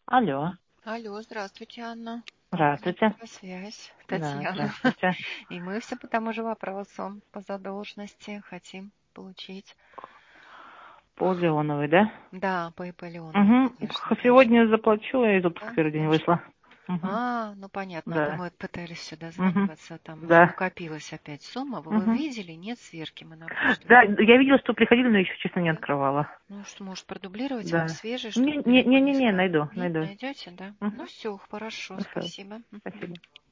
Алло, Алло, здравствуйте, Анна. здравствуйте. Обратная связь, Да, Татьяна. здравствуйте. И мы все по тому же вопросу по задолженности хотим получить. По Леоновой, да? Да, по ИП Леоновой, Угу. конечно, точно. Сегодня заплачу, я из отпуска Да, первый день точно. вышла. Угу. Ну понятно, а то Да. мы пытались сюда Угу. званиваться, там Да. накопилась опять сумма. Вы Угу. видели? Нет сверки, мы на почту. Да, я видела, что приходили, но еще, честно, не Да? открывала. Ну что, может, продублировать вам Да. свежий, чтобы далеко не Не-не-не, искать? найду, Нет, найду. найдете, да? Ну Угу. все, хорошо, Хорошо. спасибо. Спасибо.